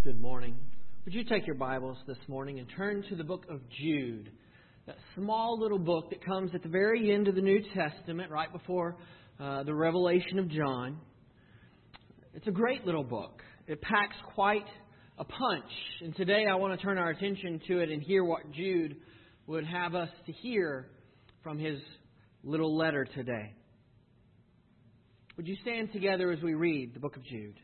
Good morning. Would you take your Bibles this morning and turn to the book of Jude, that small little book that comes at the very end of the New Testament, right before the Revelation of John. It's a great little book. It packs quite a punch. And today I want to turn our attention to it and hear what Jude would have us to hear from his little letter today. Would you stand together as we read the book of Jude?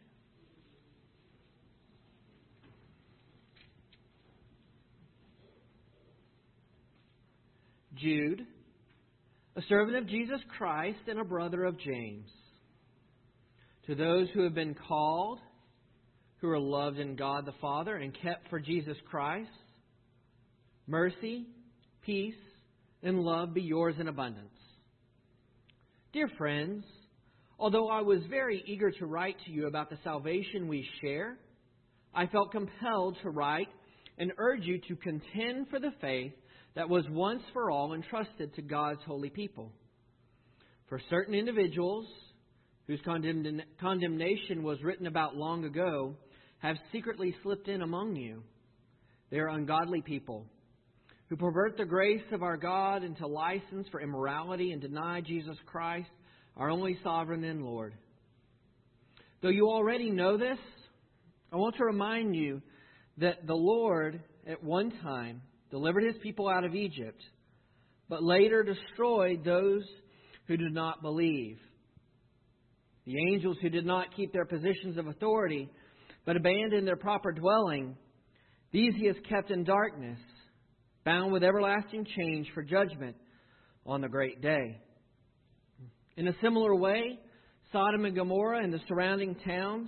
Jude, a servant of Jesus Christ and a brother of James. To those who have been called, who are loved in God the Father and kept for Jesus Christ, mercy, peace, and love be yours in abundance. Dear friends, although I was very eager to write to you about the salvation we share, I felt compelled to write and urge you to contend for the faith that was once for all entrusted to God's holy people. For certain individuals, whose condemnation was written about long ago, have secretly slipped in among you. They are ungodly people, who pervert the grace of our God into license for immorality and deny Jesus Christ, our only sovereign and Lord. Though you already know this, I want to remind you that the Lord, at one time, delivered His people out of Egypt, but later destroyed those who did not believe. The angels who did not keep their positions of authority, but abandoned their proper dwelling, these He has kept in darkness, bound with everlasting chains for judgment on the great day. In a similar way, Sodom and Gomorrah and the surrounding towns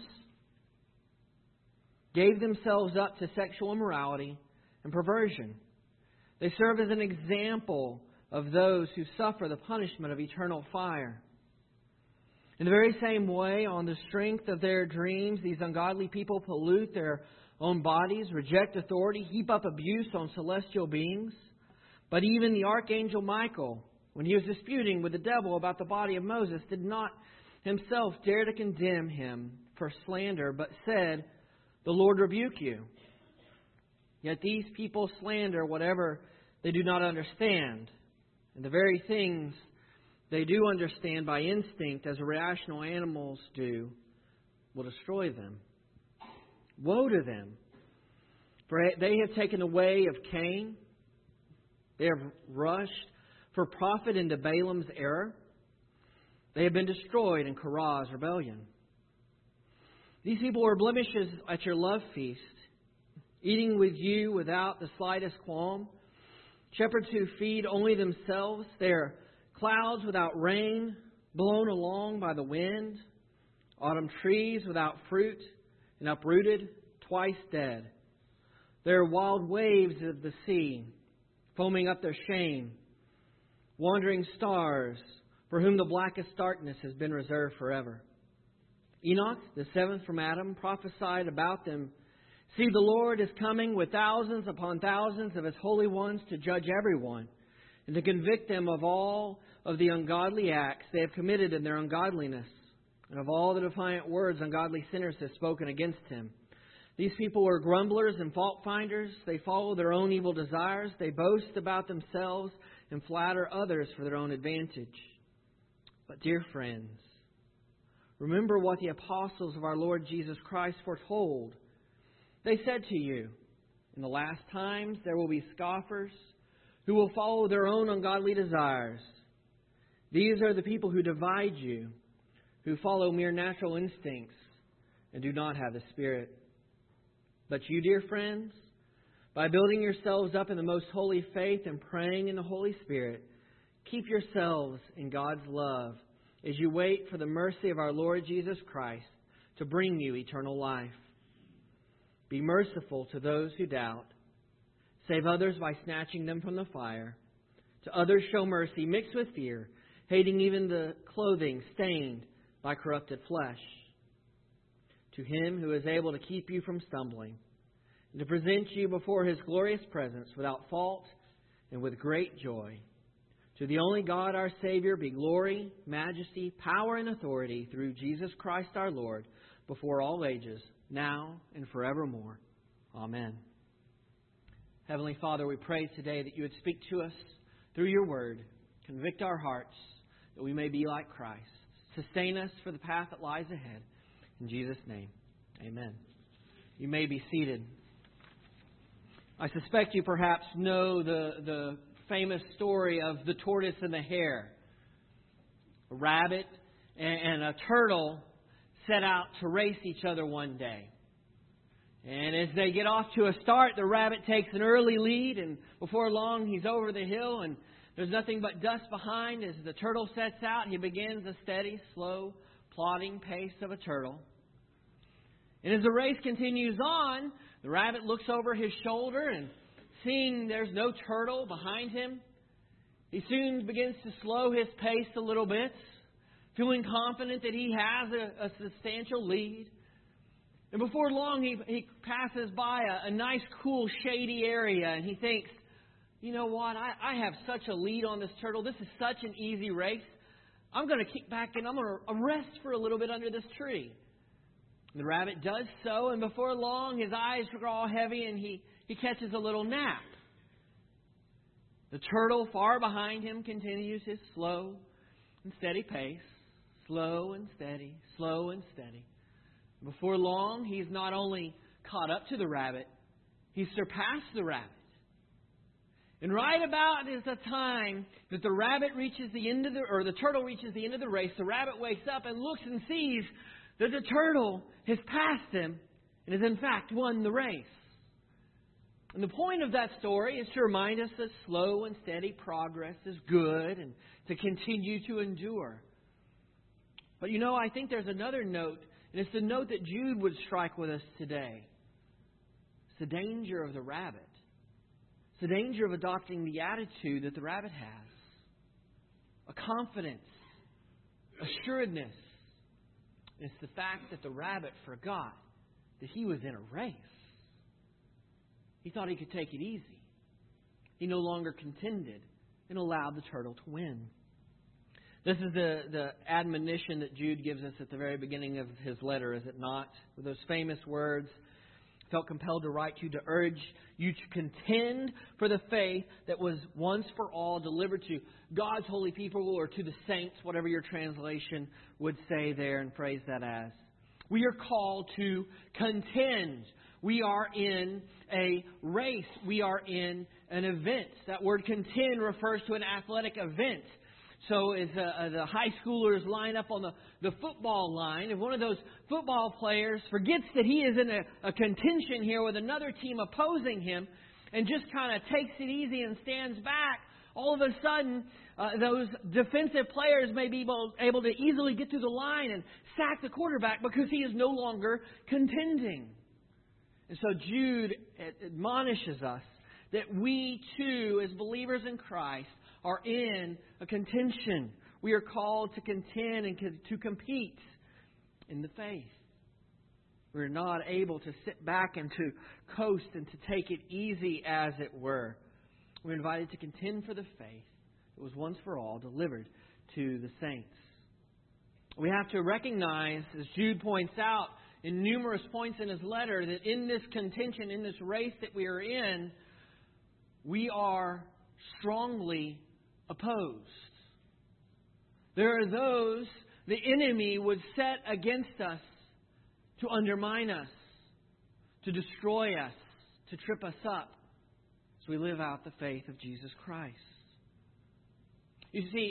gave themselves up to sexual immorality and perversion. They serve as an example of those who suffer the punishment of eternal fire. In the very same way, on the strength of their dreams, these ungodly people pollute their own bodies, reject authority, heap up abuse on celestial beings. But even the archangel Michael, when he was disputing with the devil about the body of Moses, did not himself dare to condemn him for slander, but said, "The Lord rebuke you." Yet these people slander whatever they do not understand. And the very things they do understand by instinct, as irrational animals do, will destroy them. Woe to them! For they have taken the way of Cain. They have rushed for profit into Balaam's error. They have been destroyed in Korah's rebellion. These people were blemishes at your love feast, eating with you without the slightest qualm. Shepherds who feed only themselves. They are clouds without rain, blown along by the wind. Autumn trees without fruit and uprooted, twice dead. They are wild waves of the sea, foaming up their shame. Wandering stars, for whom the blackest darkness has been reserved forever. Enoch, the seventh from Adam, prophesied about them, "See, the Lord is coming with thousands upon thousands of His holy ones to judge everyone and to convict them of all of the ungodly acts they have committed in their ungodliness and of all the defiant words ungodly sinners have spoken against Him. These people are grumblers and fault finders. They follow their own evil desires. They boast about themselves and flatter others for their own advantage. But dear friends, remember what the apostles of our Lord Jesus Christ foretold. They said to you, in the last times there will be scoffers who will follow their own ungodly desires. These are the people who divide you, who follow mere natural instincts and do not have the Spirit. But you, dear friends, by building yourselves up in the most holy faith and praying in the Holy Spirit, keep yourselves in God's love as you wait for the mercy of our Lord Jesus Christ to bring you eternal life. Be merciful to those who doubt. Save others by snatching them from the fire. To others show mercy mixed with fear, hating even the clothing stained by corrupted flesh. To Him who is able to keep you from stumbling and to present you before His glorious presence without fault and with great joy. To the only God our Savior be glory, majesty, power, and authority through Jesus Christ our Lord, before all ages, now and forevermore. Amen. Heavenly Father, we pray today that You would speak to us through Your Word, convict our hearts, that we may be like Christ. Sustain us for the path that lies ahead. In Jesus' name, amen. You may be seated. I suspect you perhaps know the famous story of the tortoise and the hare. A rabbit and a turtle set out to race each other one day. And as they get off to a start, the rabbit takes an early lead, and before long he's over the hill and there's nothing but dust behind. As the turtle sets out, he begins a steady, slow, plodding pace of a turtle. And as the race continues on, the rabbit looks over his shoulder and seeing there's no turtle behind him, he soon begins to slow his pace a little bit, feeling confident that he has a substantial lead. And before long, he passes by a nice, cool, shady area, and he thinks, you know what, I have such a lead on this turtle. This is such an easy race. I'm going to kick back and I'm going to rest for a little bit under this tree. And the rabbit does so, and before long, his eyes grow heavy and he catches a little nap. The turtle far behind him continues his slow and steady pace. Slow and steady, slow and steady. Before long, he's not only caught up to the rabbit, he's surpassed the rabbit. And right about is the time that the rabbit reaches the end of the turtle reaches the end of the race, the rabbit wakes up and looks and sees that the turtle has passed him and has in fact won the race. And the point of that story is to remind us that slow and steady progress is good and to continue to endure. But you know, I think there's another note, and it's the note that Jude would strike with us today. It's the danger of the rabbit. It's the danger of adopting the attitude that the rabbit has. A confidence, assuredness. It's the fact that the rabbit forgot that he was in a race. He thought he could take it easy. He no longer contended and allowed the turtle to win. This is the admonition that Jude gives us at the very beginning of his letter, is it not? With those famous words, felt compelled to write to you to urge you to contend for the faith that was once for all delivered to God's holy people, or to the saints, whatever your translation would say there and phrase that as. We are called to contend. We are in a race. We are in an event. That word contend refers to an athletic event. So as the high schoolers line up on the football line, if one of those football players forgets that he is in a contention here with another team opposing him and just kind of takes it easy and stands back, all of a sudden those defensive players may be able to easily get to the line and sack the quarterback because he is no longer contending. And so Jude admonishes us that we too, as believers in Christ, are in a contention. We are called to contend and to compete in the faith. We're not able to sit back and to coast and to take it easy, as it were. We're invited to contend for the faith that was once for all delivered to the saints. We have to recognize, as Jude points out in numerous points in his letter, that in this contention, in this race that we are in, we are strongly opposed. There are those the enemy would set against us to undermine us, to destroy us, to trip us up as we live out the faith of Jesus Christ. You see,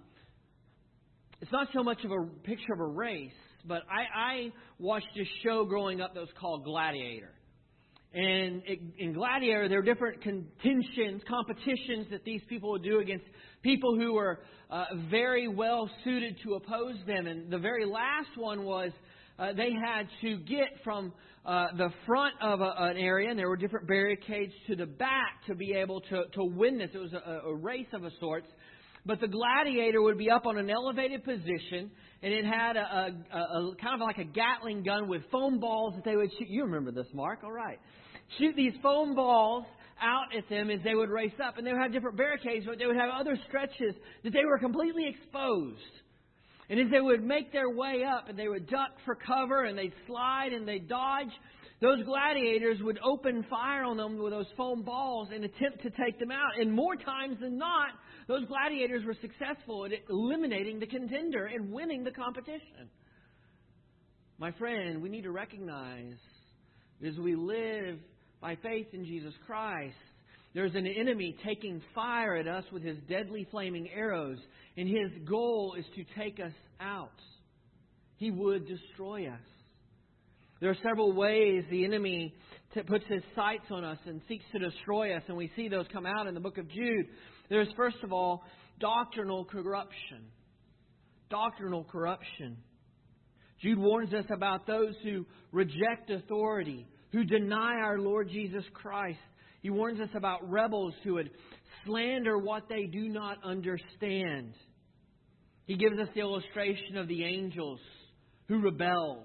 it's not so much of a picture of a race, but I watched a show growing up that was called Gladiator. And in Gladiator, there are different competitions that these people would do against people who were very well suited to oppose them. And the very last one was they had to get from the front of an area, and there were different barricades, to the back to be able to win this. It was a race of a sort. But the gladiator would be up on an elevated position, and it had a kind of like a Gatling gun with foam balls that they would shoot. You remember this, Mark? All right. Shoot these foam balls out at them as they would race up. And they would have different barricades, but they would have other stretches that they were completely exposed. And as they would make their way up and they would duck for cover and they'd slide and they'd dodge, those gladiators would open fire on them with those foam balls and attempt to take them out. And more times than not, those gladiators were successful at eliminating the contender and winning the competition. My friend, we need to recognize as we live by faith in Jesus Christ, there's an enemy taking fire at us with his deadly flaming arrows, and his goal is to take us out. He would destroy us. There are several ways the enemy puts his sights on us and seeks to destroy us, and we see those come out in the book of Jude. There's, first of all, doctrinal corruption. Doctrinal corruption. Jude warns us about those who reject authority, who deny our Lord Jesus Christ. He warns us about rebels who would slander what they do not understand. He gives us the illustration of the angels who rebelled.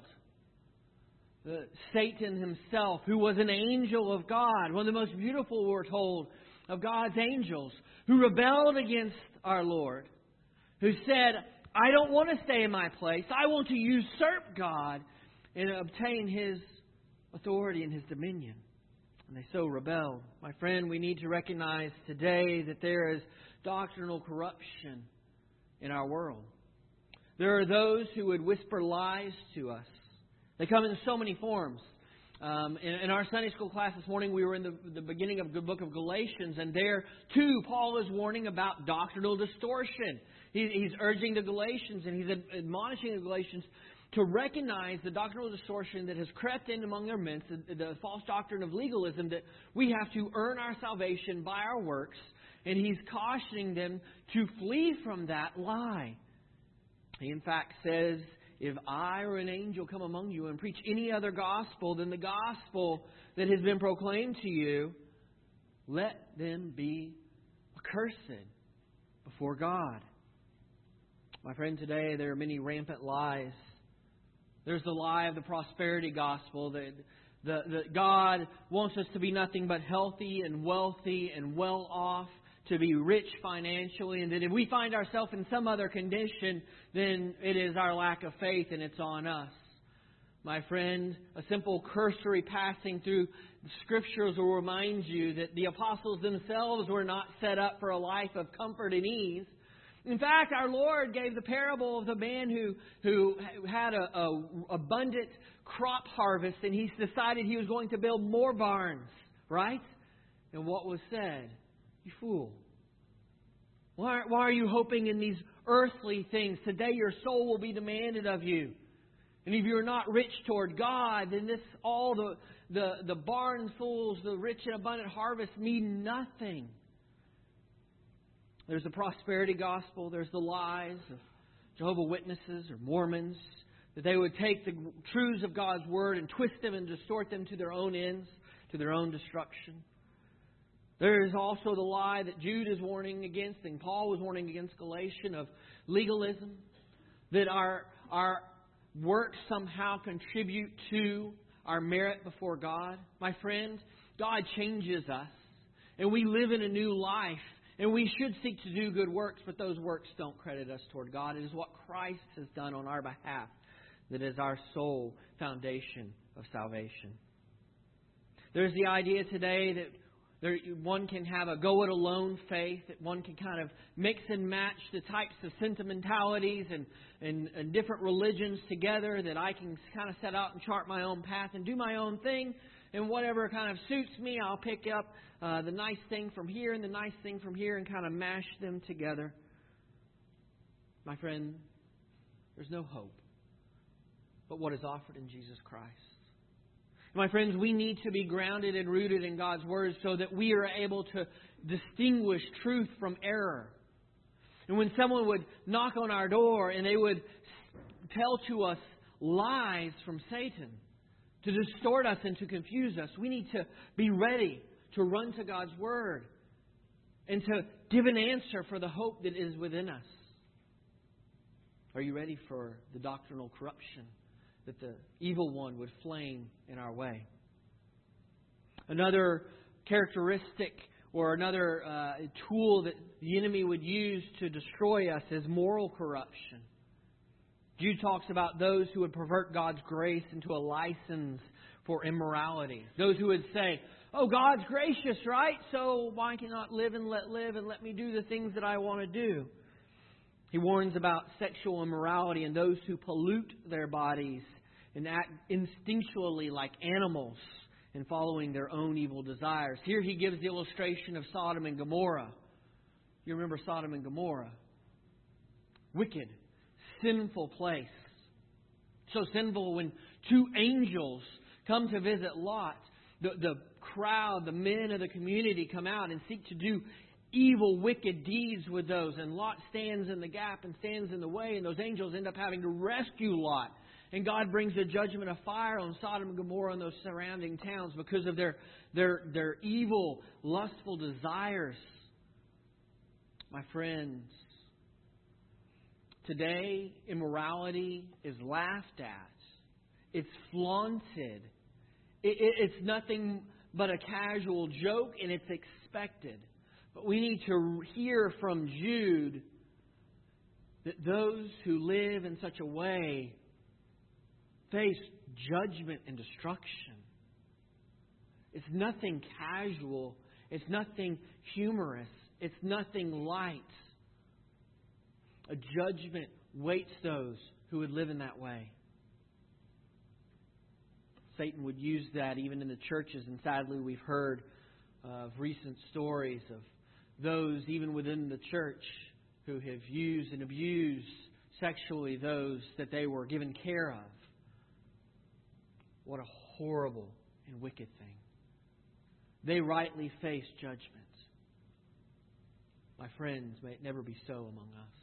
Satan himself, who was an angel of God, one of the most beautiful, we're told, of God's angels, who rebelled against our Lord, who said, I don't want to stay in my place. I want to usurp God and obtain His authority and His dominion. And they so rebelled. My friend, we need to recognize today that there is doctrinal corruption in our world. There are those who would whisper lies to us. They come in so many forms. In our Sunday school class this morning, we were in the beginning of the book of Galatians, and there, too, Paul is warning about doctrinal distortion. He's urging the Galatians, and he's admonishing the Galatians to recognize the doctrinal distortion that has crept in among their midst, the false doctrine of legalism, that we have to earn our salvation by our works, and he's cautioning them to flee from that lie. He, in fact, says, if I or an angel come among you and preach any other gospel than the gospel that has been proclaimed to you, let them be accursed before God. My friend, today there are many rampant lies. There's the lie of the prosperity gospel that God wants us to be nothing but healthy and wealthy and well off, to be rich financially, and that if we find ourselves in some other condition, then it is our lack of faith and it's on us. My friend, a simple cursory passing through the Scriptures will remind you that the apostles themselves were not set up for a life of comfort and ease. In fact, our Lord gave the parable of the man who had a abundant crop harvest, and he decided he was going to build more barns, right? And what was said? You fool. Why are you hoping in these earthly things? Today your soul will be demanded of you. And if you're not rich toward God, then all the barnfuls, the rich and abundant harvest mean nothing. There's the prosperity gospel. There's the lies of Jehovah's Witnesses or Mormons, that they would take the truths of God's Word and twist them and distort them to their own ends, to their own destruction. There is also the lie that Jude is warning against, and Paul was warning against Galatians, of legalism, that our works somehow contribute to our merit before God. My friend, God changes us, and we live in a new life, and we should seek to do good works, but those works don't credit us toward God. It is what Christ has done on our behalf that is our sole foundation of salvation. There's the idea today that one can have a go-it-alone faith, that one can kind of mix and match the types of sentimentalities and different religions together, that I can kind of set out and chart my own path and do my own thing, and whatever kind of suits me, I'll pick up the nice thing from here and the nice thing from here and kind of mash them together. My friend, there's no hope but what is offered in Jesus Christ. My friends, we need to be grounded and rooted in God's Word so that we are able to distinguish truth from error. And when someone would knock on our door and they would tell to us lies from Satan to distort us and to confuse us, we need to be ready to run to God's Word and to give an answer for the hope that is within us. Are you ready for the doctrinal corruption that the evil one would flame in our way? Another characteristic or another tool that the enemy would use to destroy us is moral corruption. Jude talks about those who would pervert God's grace into a license for immorality. Those who would say, oh, God's gracious, right? So why cannot live and let me do the things that I want to do? He warns about sexual immorality and those who pollute their bodies and act instinctually like animals in following their own evil desires. Here he gives the illustration of Sodom and Gomorrah. You remember Sodom and Gomorrah? Wicked, sinful place. So sinful when two angels come to visit Lot, the crowd, the men of the community come out and seek to do evil, wicked deeds with those. And Lot stands in the gap and stands in the way. And those angels end up having to rescue Lot. And God brings a judgment of fire on Sodom and Gomorrah and those surrounding towns because of their evil, lustful desires. My friends, today immorality is laughed at. It's flaunted. It's nothing but a casual joke, and it's expected. But we need to hear from Jude that those who live in such a way face judgment and destruction. It's nothing casual. It's nothing humorous. It's nothing light. A judgment waits those who would live in that way. Satan would use that even in the churches, and sadly we've heard of recent stories of those even within the church who have used and abused sexually those that they were given care of. What a horrible and wicked thing. They rightly face judgment. My friends, may it never be so among us.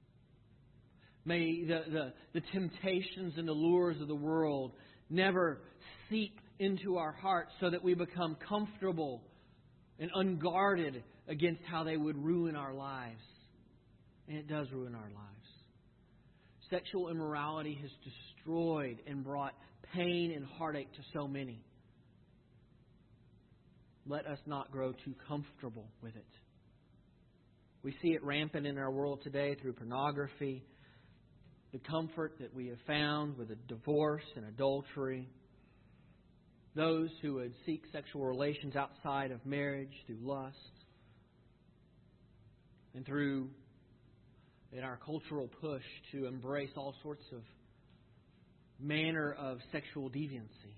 May the temptations and the lures of the world never seep into our hearts so that we become comfortable and unguarded against how they would ruin our lives. And it does ruin our lives. Sexual immorality has destroyed and brought pain and heartache to so many. Let us not grow too comfortable with it. We see it rampant in our world today through pornography, the comfort that we have found with a divorce and adultery, those who would seek sexual relations outside of marriage through lust, and through in our cultural push to embrace all sorts of manner of sexual deviancy.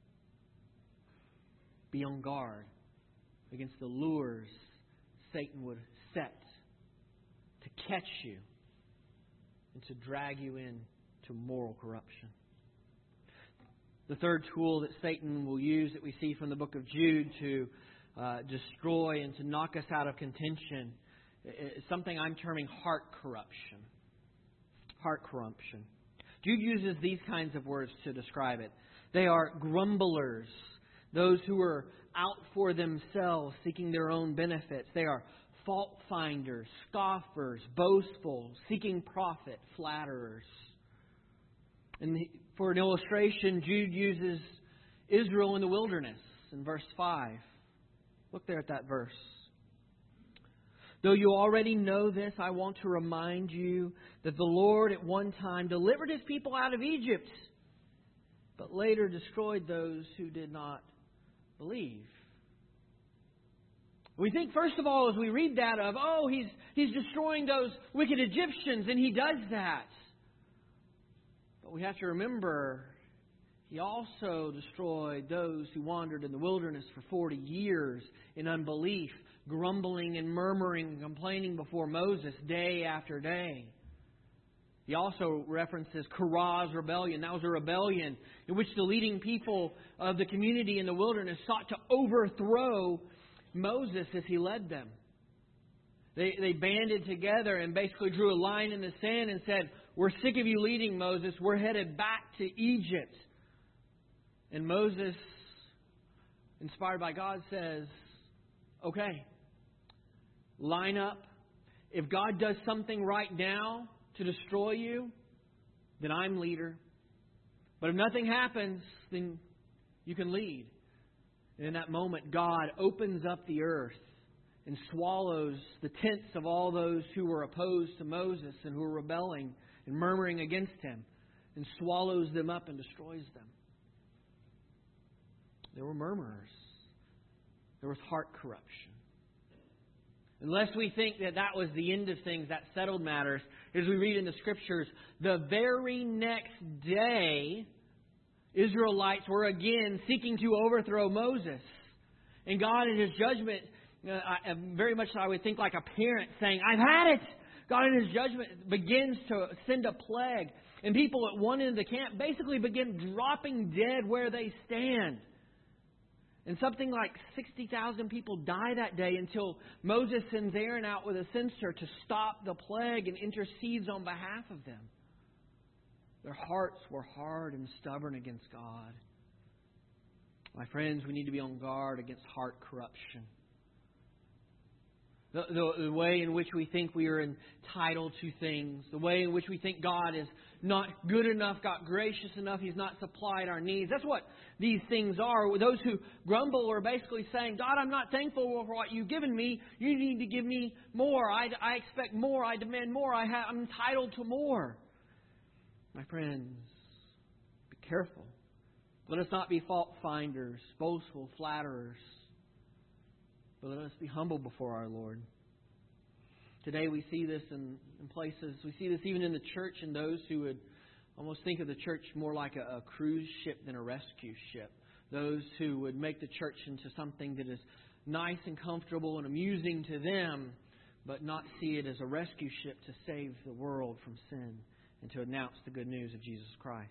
Be on guard against the lures Satan would set to catch you and to drag you into moral corruption. The third tool that Satan will use that we see from the book of Jude to destroy and to knock us out of contention is something I'm terming heart corruption. Heart corruption. Jude uses these kinds of words to describe it. They are grumblers, those who are out for themselves, seeking their own benefits. They are fault finders, scoffers, boastful, seeking profit, flatterers. And for an illustration, Jude uses Israel in the wilderness in verse 5. Look there at that verse. Though you already know this, I want to remind you that the Lord at one time delivered His people out of Egypt, but later destroyed those who did not believe. We think, first of all, as we read that of, He's destroying those wicked Egyptians, and He does that. But we have to remember, He also destroyed those who wandered in the wilderness for 40 years in unbelief, grumbling and murmuring and complaining before Moses day after day. He also references Korah's rebellion. That was a rebellion in which the leading people of the community in the wilderness sought to overthrow Moses as he led them. They banded together and basically drew a line in the sand and said, "We're sick of you leading, Moses. We're headed back to Egypt." And Moses, inspired by God, says, "Okay, line up. If God does something right now to destroy you, then I'm leader. But if nothing happens, then you can lead." And in that moment, God opens up the earth and swallows the tents of all those who were opposed to Moses and who were rebelling and murmuring against Him, and swallows them up and destroys them. There were murmurers. There was heart corruption. Unless we think that that was the end of things, that settled matters, as we read in the Scriptures, the very next day, Israelites were again seeking to overthrow Moses. And God in His judgment, very much I would think like a parent saying, I've had it! God in His judgment begins to send a plague. And people at one end of the camp basically begin dropping dead where they stand. And something like 60,000 people die that day until Moses sends Aaron out with a censer to stop the plague and intercedes on behalf of them. Their hearts were hard and stubborn against God. My friends, we need to be on guard against heart corruption. The way in which we think we are entitled to things, the way in which we think God is not good enough, not gracious enough, He's not supplied our needs. That's what these things are. Those who grumble are basically saying, God, I'm not thankful for what You've given me. You need to give me more. I expect more. I demand more. I'm entitled to more. My friends, be careful. Let us not be fault finders, boastful, flatterers. But let us be humble before our Lord. Today we see this in places. We see this even in the church, and those who would almost think of the church more like a cruise ship than a rescue ship. Those who would make the church into something that is nice and comfortable and amusing to them, but not see it as a rescue ship to save the world from sin and to announce the good news of Jesus Christ.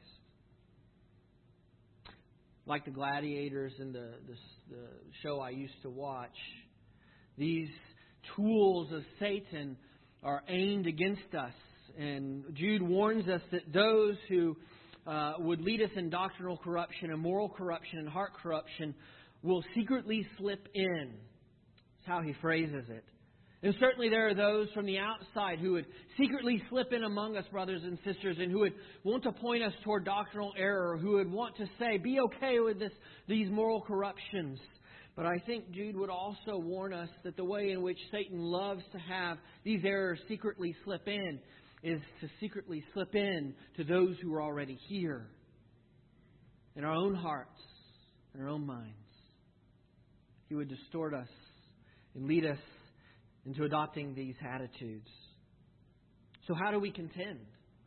Like the gladiators in the show I used to watch, these tools of Satan are aimed against us. And Jude warns us that those who would lead us in doctrinal corruption and moral corruption and heart corruption will secretly slip in. That's how he phrases it. And certainly there are those from the outside who would secretly slip in among us, brothers and sisters, and who would want to point us toward doctrinal error, who would want to say, be okay with these moral corruptions. But I think Jude would also warn us that the way in which Satan loves to have these errors secretly slip in is to secretly slip in to those who are already here, in our own hearts, in our own minds. He would distort us and lead us into adopting these attitudes. So how do we contend?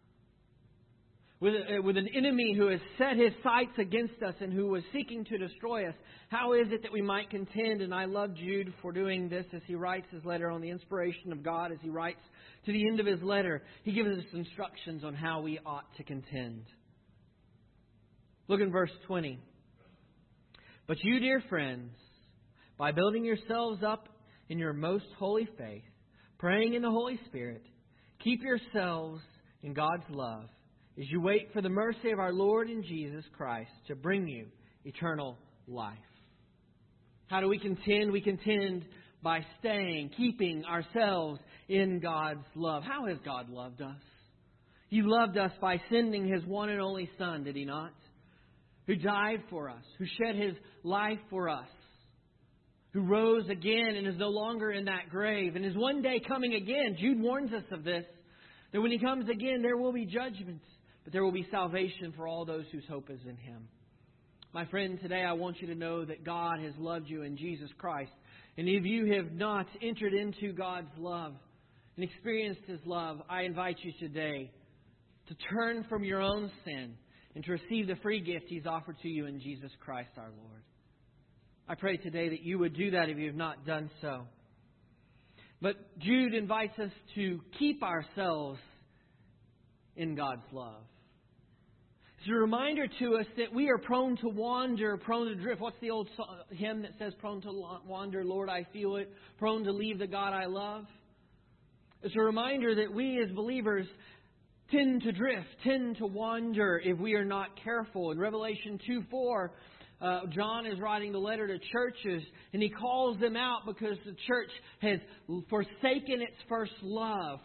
With an enemy who has set his sights against us and who was seeking to destroy us, how is it that we might contend? And I love Jude for doing this as he writes his letter on the inspiration of God. As he writes to the end of his letter, he gives us instructions on how we ought to contend. Look in verse 20. But you, dear friends, by building yourselves up in your most holy faith, praying in the Holy Spirit, keep yourselves in God's love as you wait for the mercy of our Lord and Jesus Christ to bring you eternal life. How do we contend? We contend by keeping ourselves in God's love. How has God loved us? He loved us by sending His one and only Son, did He not? Who died for us, who shed His life for us, who rose again and is no longer in that grave and is one day coming again. Jude warns us of this, that when He comes again, there will be judgment, but there will be salvation for all those whose hope is in Him. My friend, today I want you to know that God has loved you in Jesus Christ. And if you have not entered into God's love and experienced His love, I invite you today to turn from your own sin and to receive the free gift He's offered to you in Jesus Christ our Lord. I pray today that you would do that if you have not done so. But Jude invites us to keep ourselves in God's love. It's a reminder to us that we are prone to wander, prone to drift. What's the old hymn that says, prone to wander, Lord, I feel it, prone to leave the God I love? It's a reminder that we as believers tend to drift, tend to wander if we are not careful. In Revelation 2:4, John is writing the letter to churches, and he calls them out because the church has forsaken its first love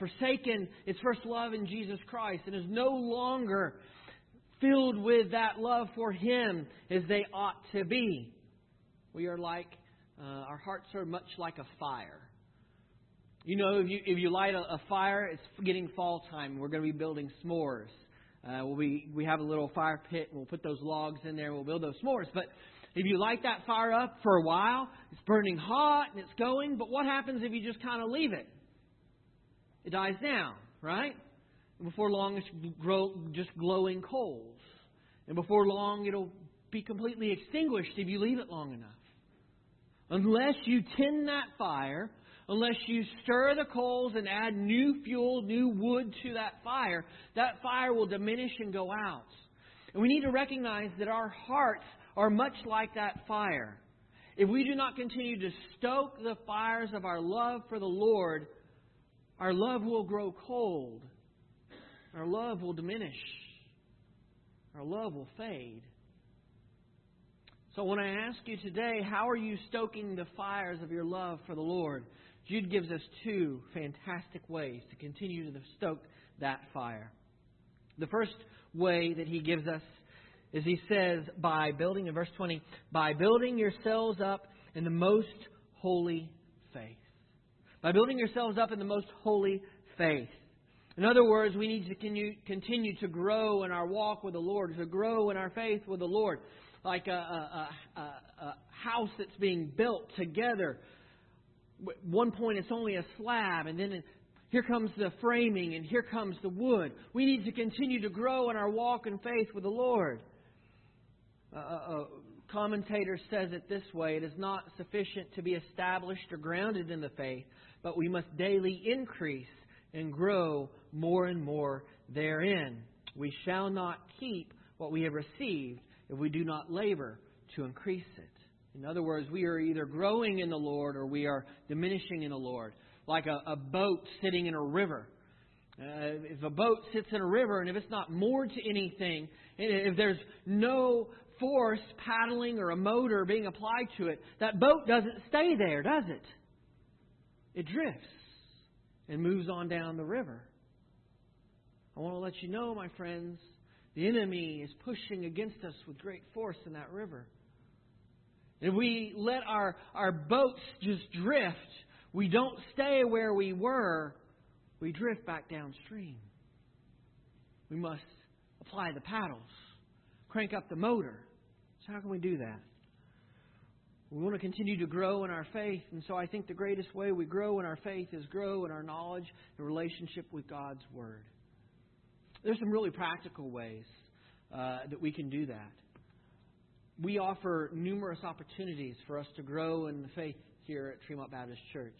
in Jesus Christ, and is no longer filled with that love for Him as they ought to be. We are like, our hearts are much like a fire. You know, if you light a fire, it's getting fall time. We're going to be building s'mores. We have a little fire pit, and we'll put those logs in there, and we'll build those s'mores. But if you light that fire up for a while, it's burning hot and it's going. But what happens if you just kind of leave it? It dies down, right? And before long, it's just glowing coals. And before long, it'll be completely extinguished if you leave it long enough. Unless you tend that fire, unless you stir the coals and add new fuel, new wood to that fire will diminish and go out. And we need to recognize that our hearts are much like that fire. If we do not continue to stoke the fires of our love for the Lord, our love will grow cold. Our love will diminish. Our love will fade. So when I ask you today, how are you stoking the fires of your love for the Lord? Jude gives us two fantastic ways to continue to stoke that fire. The first way that he gives us is he says, by building, in verse 20, by building yourselves up in the most holy faith. By building yourselves up in the most holy faith. In other words, we need to continue to grow in our walk with the Lord, to grow in our faith with the Lord. Like a house that's being built together. At one point it's only a slab, and then here comes the framing, and here comes the wood. We need to continue to grow in our walk in faith with the Lord. A commentator says it this way: it is not sufficient to be established or grounded in the faith, but we must daily increase and grow more and more therein. We shall not keep what we have received if we do not labor to increase it. In other words, we are either growing in the Lord or we are diminishing in the Lord. Like a boat sitting in a river. If a boat sits in a river and if it's not moored to anything, if there's no force paddling or a motor being applied to it, that boat doesn't stay there, does it? It drifts and moves on down the river. I want to let you know, my friends, the enemy is pushing against us with great force in that river. If we let our boats just drift, we don't stay where we were, we drift back downstream. We must apply the paddles, crank up the motor. So how can we do that? We want to continue to grow in our faith, and so I think the greatest way we grow in our faith is grow in our knowledge and relationship with God's Word. There's some really practical ways that we can do that. We offer numerous opportunities for us to grow in the faith here at Tremont Baptist Church.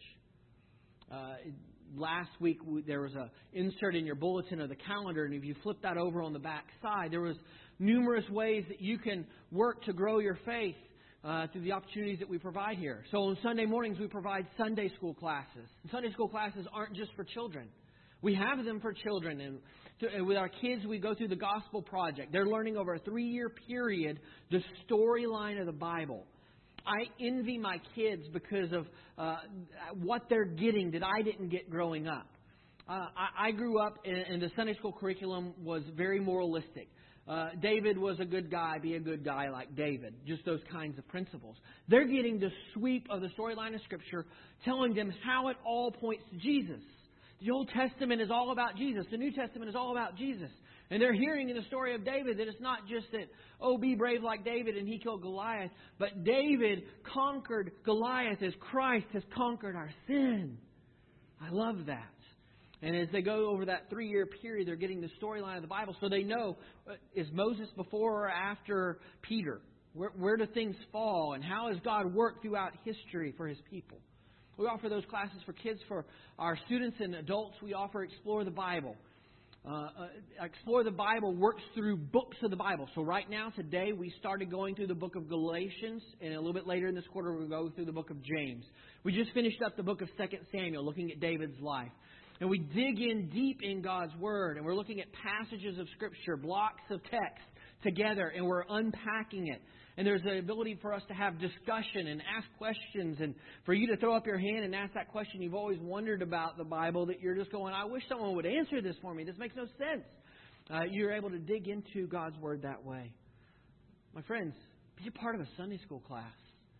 Last week there was an insert in your bulletin of the calendar, and if you flip that over on the back side, there was numerous ways that you can work to grow your faith through the opportunities that we provide here. So on Sunday mornings we provide Sunday school classes. And Sunday school classes aren't just for children. We have them for children, and with our kids we go through the Gospel Project. They're learning over a 3-year period the storyline of the Bible. I envy my kids because of what they're getting that I didn't get growing up. I grew up and the Sunday school curriculum was very moralistic. David was a good guy, be a good guy like David. Just those kinds of principles. They're getting the sweep of the storyline of Scripture, telling them how it all points to Jesus. The Old Testament is all about Jesus. The New Testament is all about Jesus. And they're hearing in the story of David that it's not just that, oh, be brave like David and he killed Goliath. But David conquered Goliath as Christ has conquered our sin. I love that. And as they go over that 3-year period, they're getting the storyline of the Bible. So they know, is Moses before or after Peter? Where do things fall? And how has God worked throughout history for His people? We offer those classes for kids. For our students and adults, we offer Explore the Bible. Explore the Bible works through books of the Bible. So right now, today, we started going through the book of Galatians. And a little bit later in this quarter, we'll go through the book of James. We just finished up the book of 2 Samuel, looking at David's life. And we dig in deep in God's Word. And we're looking at passages of Scripture, blocks of text together. And we're unpacking it. And there's the ability for us to have discussion and ask questions. And for you to throw up your hand and ask that question you've always wondered about the Bible, that you're just going, I wish someone would answer this for me. This makes no sense. You're able to dig into God's Word that way. My friends, be a part of a Sunday school class.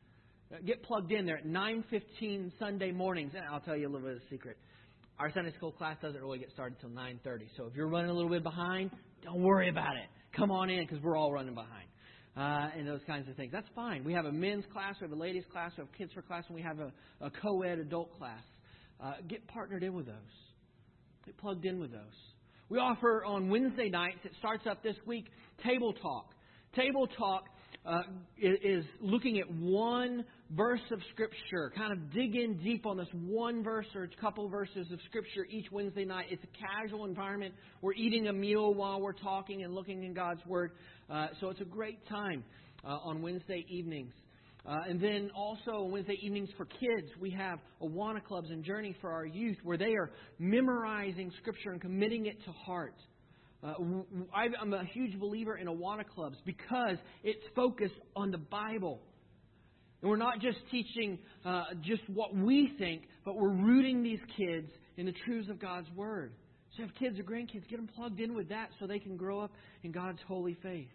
Get plugged in there at 9:15 Sunday mornings. And I'll tell you a little bit of a secret. Our Sunday school class doesn't really get started until 9:30. So if you're running a little bit behind, don't worry about it. Come on in because we're all running behind. And those kinds of things. That's fine. We have a men's class, we have a ladies' class, we have kids for class, and we have a co-ed adult class. Get partnered in with those. Get plugged in with those. We offer on Wednesday nights, it starts up this week, Table Talk. Table Talk is looking at one verse of Scripture, kind of dig in deep on this one verse or a couple verses of Scripture each Wednesday night. It's a casual environment. We're eating a meal while we're talking and looking in God's Word. So it's a great time on Wednesday evenings. And then also on Wednesday evenings for kids, we have Awana Clubs and Journey for our youth where they are memorizing Scripture and committing it to heart. I'm a huge believer in Awana Clubs because it's focused on the Bible. And we're not just teaching just what we think, but we're rooting these kids in the truths of God's Word. So if kids or grandkids, get them plugged in with that so they can grow up in God's holy faith.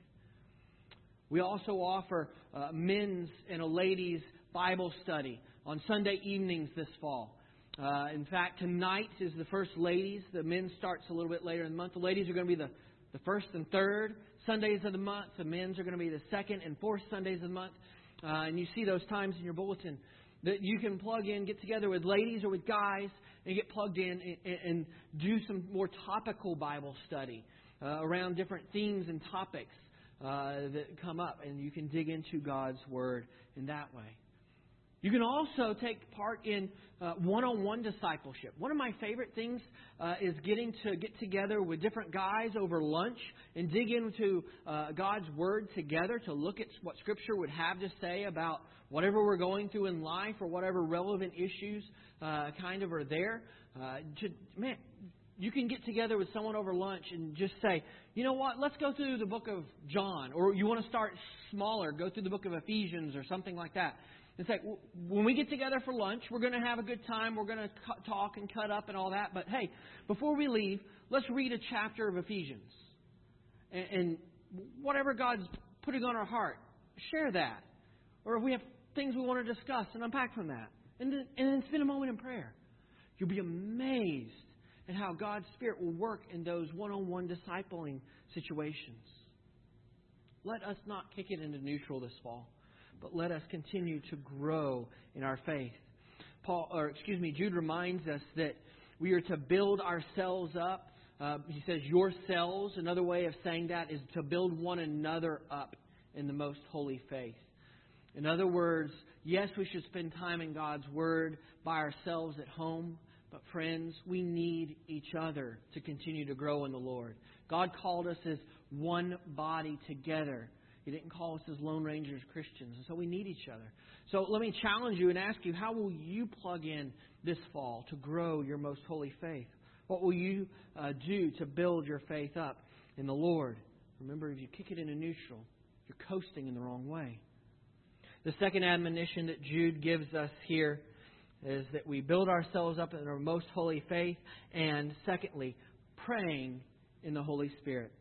We also offer men's and a ladies' Bible study on Sunday evenings this fall. In fact, tonight is the first ladies. The men's starts a little bit later in the month. The ladies are going to be the first and third Sundays of the month. The men's are going to be the second and fourth Sundays of the month. And you see those times in your bulletin that you can plug in, get together with ladies or with guys, and get plugged in and do some more topical Bible study around different themes and topics that come up. And you can dig into God's Word in that way. You can also take part in one-on-one discipleship. One of my favorite things is getting to get together with different guys over lunch and dig into God's Word together to look at what Scripture would have to say about whatever we're going through in life or whatever relevant issues kind of are there. You can get together with someone over lunch and just say, you know what, let's go through the book of John. Or you want to start smaller, go through the book of Ephesians or something like that. It's like, when we get together for lunch, we're going to have a good time. We're going to talk and cut up and all that. But hey, before we leave, let's read a chapter of Ephesians. And whatever God's putting on our heart, share that. Or if we have things we want to discuss and unpack from that. And then spend a moment in prayer. You'll be amazed at how God's Spirit will work in those one-on-one discipling situations. Let us not kick it into neutral this fall, but let us continue to grow in our faith. Jude reminds us that we are to build ourselves up. He says yourselves. Another way of saying that is to build one another up in the most holy faith. In other words, yes, we should spend time in God's Word by ourselves at home. But friends, we need each other to continue to grow in the Lord. God called us as one body together. He didn't call us as Lone Rangers Christians. And so we need each other. So let me challenge you and ask you, how will you plug in this fall to grow your most holy faith? What will you do to build your faith up in the Lord? Remember, if you kick it into neutral, you're coasting in the wrong way. The second admonition that Jude gives us here is that we build ourselves up in our most holy faith. And secondly, praying in the Holy Spirit.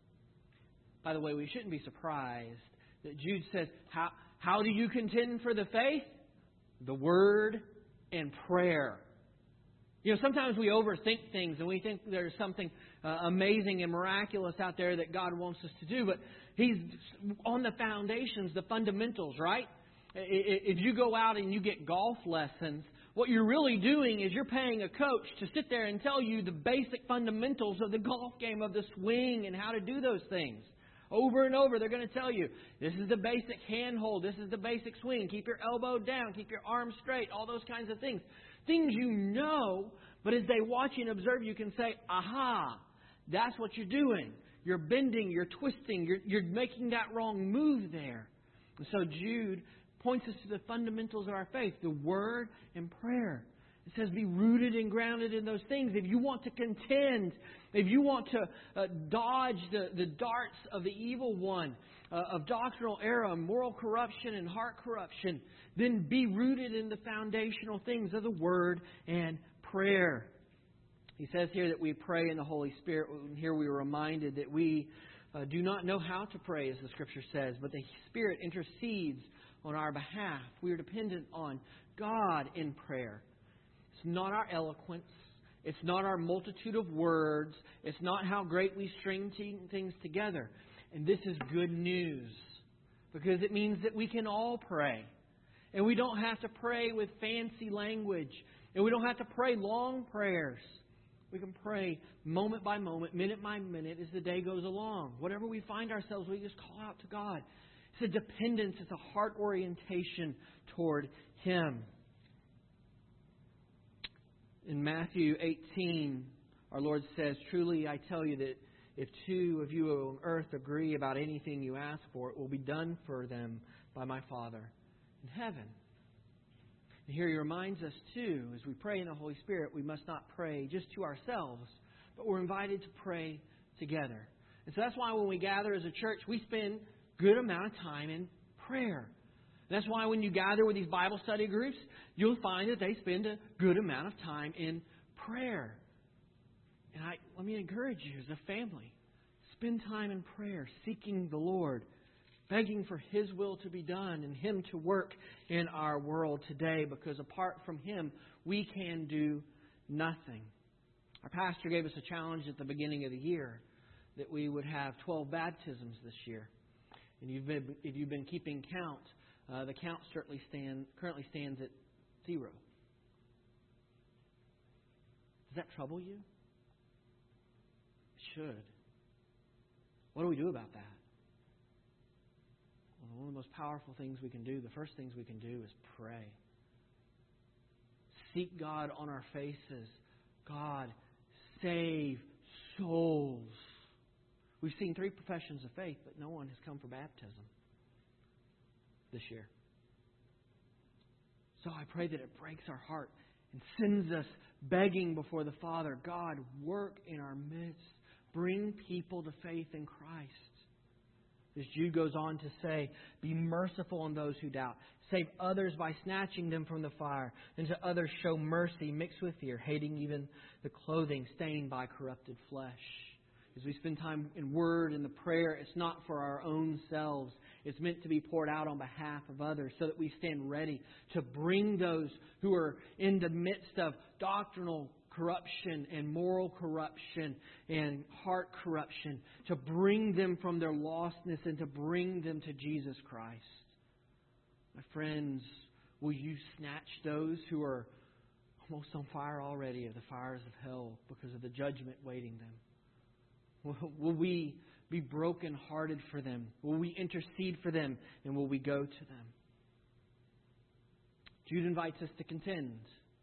By the way, we shouldn't be surprised that Jude says, how do you contend for the faith? The Word and prayer. You know, sometimes we overthink things and we think there's something amazing and miraculous out there that God wants us to do. But He's on the foundations, the fundamentals, right? If you go out and you get golf lessons, what you're really doing is you're paying a coach to sit there and tell you the basic fundamentals of the golf game, of the swing and how to do those things. Over and over, they're going to tell you, this is the basic handhold, this is the basic swing, keep your elbow down, keep your arm straight, all those kinds of things. Things you know, but as they watch you and observe, you can say, aha, that's what you're doing. You're bending, you're twisting, you're making that wrong move there. And so Jude points us to the fundamentals of our faith, the Word and prayer. It says be rooted and grounded in those things. If you want to contend, if you want to dodge the darts of the evil one, of doctrinal error, moral corruption, and heart corruption, then be rooted in the foundational things of the Word and prayer. He says here that we pray in the Holy Spirit. Here we are reminded that we do not know how to pray, as the Scripture says, but the Spirit intercedes on our behalf. We are dependent on God in prayer. It's not our eloquence. It's not our multitude of words. It's not how great we string things together. And this is good news, because it means that we can all pray. And we don't have to pray with fancy language. And we don't have to pray long prayers. We can pray moment by moment, minute by minute as the day goes along. Whatever we find ourselves, we just call out to God. It's a dependence. It's a heart orientation toward Him. In Matthew 18, our Lord says, "Truly I tell you that if two of you on earth agree about anything you ask for, it will be done for them by my Father in heaven." And here He reminds us too, as we pray in the Holy Spirit, we must not pray just to ourselves, but we're invited to pray together. And so that's why when we gather as a church, we spend a good amount of time in prayer. And that's why when you gather with these Bible study groups, you'll find that they spend a good amount of time in prayer. And let me encourage you as a family, spend time in prayer, seeking the Lord, begging for His will to be done and Him to work in our world today, because apart from Him, we can do nothing. Our pastor gave us a challenge at the beginning of the year that we would have 12 baptisms this year. And if you've been keeping count, the count currently stands at 0. Does that trouble you? It should. What do we do about that? Well, one of the most powerful things we can do, the first things we can do, is pray. Seek God on our faces. God, save souls. We've seen 3 professions of faith, but no one has come for baptism this year. So I pray that it breaks our heart and sends us begging before the Father, God, work in our midst. Bring people to faith in Christ. As Jude goes on to say, be merciful on those who doubt. Save others by snatching them from the fire. And to others show mercy mixed with fear, hating even the clothing stained by corrupted flesh. As we spend time in word and the prayer, it's not for our own selves. It's meant to be poured out on behalf of others so that we stand ready to bring those who are in the midst of doctrinal corruption and moral corruption and heart corruption, to bring them from their lostness and to bring them to Jesus Christ. My friends, will you snatch those who are almost on fire already of the fires of hell because of the judgment waiting them? Will we be brokenhearted for them? Will we intercede for them? And will we go to them? Jude invites us to contend.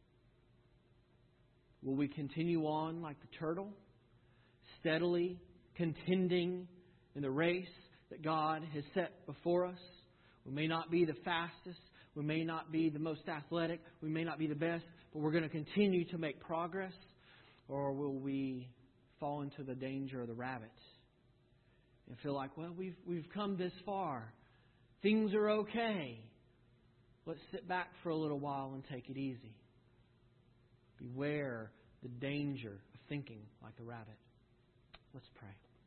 Will we continue on like the turtle, steadily contending in the race that God has set before us? We may not be the fastest. We may not be the most athletic. We may not be the best. But we're going to continue to make progress. Or will we fall into the danger of the rabbit and feel like, well, we've come this far. Things are okay. Let's sit back for a little while and take it easy. Beware the danger of thinking like the rabbit. Let's pray.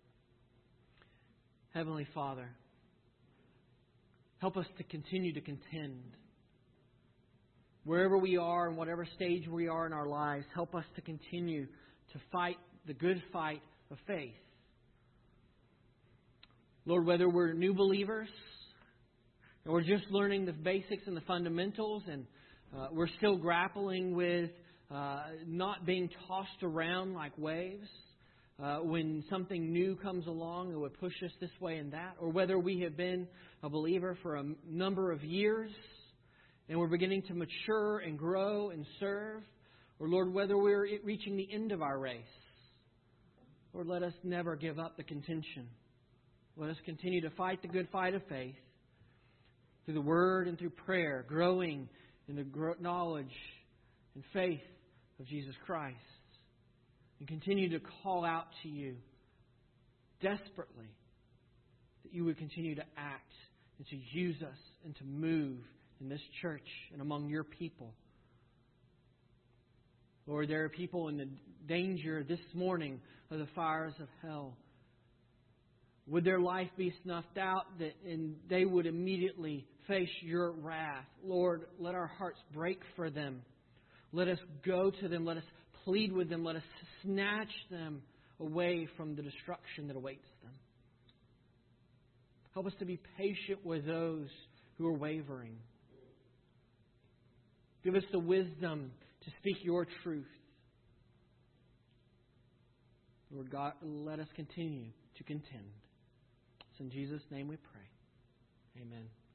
Heavenly Father, help us to continue to contend. Wherever we are and whatever stage we are in our lives, help us to continue to fight the good fight of faith. Lord, whether we're new believers and we're just learning the basics and the fundamentals, and we're still grappling with not being tossed around like waves when something new comes along that would push us this way and that, or whether we have been a believer for a number of years and we're beginning to mature and grow and serve, or Lord, whether we're reaching the end of our race. Lord, let us never give up the contention. Let us continue to fight the good fight of faith through the Word and through prayer, growing in the knowledge and faith of Jesus Christ. And continue to call out to You desperately that You would continue to act and to use us and to move in this church and among Your people. Lord, there are people in the danger this morning of the fires of hell. Would their life be snuffed out and they would immediately face your wrath? Lord, let our hearts break for them. Let us go to them. Let us plead with them. Let us snatch them away from the destruction that awaits them. Help us to be patient with those who are wavering. Give us the wisdom to speak your truth. Lord God, let us continue to contend. It's in Jesus' name we pray. Amen.